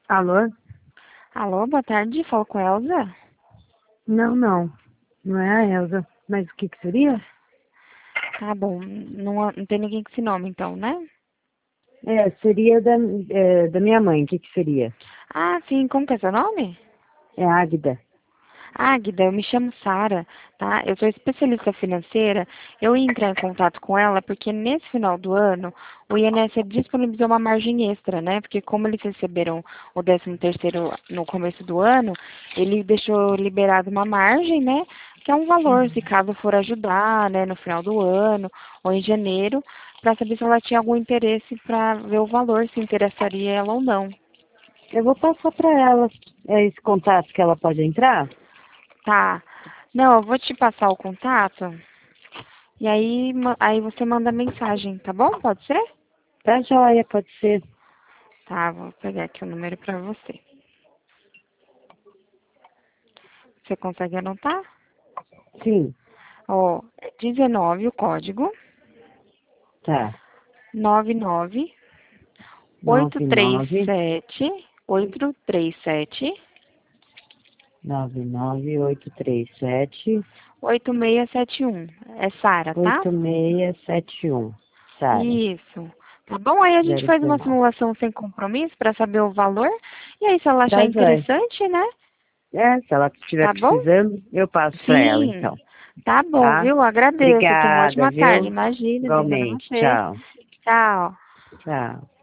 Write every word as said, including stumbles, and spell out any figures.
Alô? Alô, boa tarde, falo com a Elza? Não, não. Não é a Elza. Mas o que que seria? Tá bom, não, não tem ninguém com esse nome então, né? É, seria da, é, da minha mãe. O que que seria? Ah, sim, como que é seu nome? É Águida. Águida, eu me chamo Sara, tá? Eu sou especialista financeira. Eu ia entrar em contato com ela porque nesse final do ano o I N S S disponibilizou uma margem extra, né? Porque como eles receberam o décimo terceiro no começo do ano, ele deixou liberado uma margem, né? Que é um valor, se caso for ajudar, né, no final do ano ou em janeiro, para saber se ela tinha algum interesse para ver o valor, se interessaria ela ou não. Eu vou passar para ela é, esse contato que ela pode entrar. Tá. Não, eu vou te passar o contato. E aí, ma- aí você manda mensagem, tá bom? Pode ser? Tá joia, pode ser. Tá, vou pegar aqui o número pra você. Você consegue anotar? Sim, Ó, é dezenove o código, tá. nove nove oito Nove três nove sete oito três sete nove nove oito três sete oito seis sete um. É Sara, tá? oito seis sete um. Sara, Isso. Tá bom? Aí a gente zero faz uma dezenove. simulação sem compromisso pra saber o valor. E aí, se ela achar Tá joia. interessante, né? É, se ela estiver Tá bom? precisando, eu passo para ela, Sim. então. Tá bom, Tá? viu? Agradeço. Tenha uma Obrigada, ótima tarde. viu? Imagina, obrigada a Igualmente. você. Tchau. Tchau. Tchau.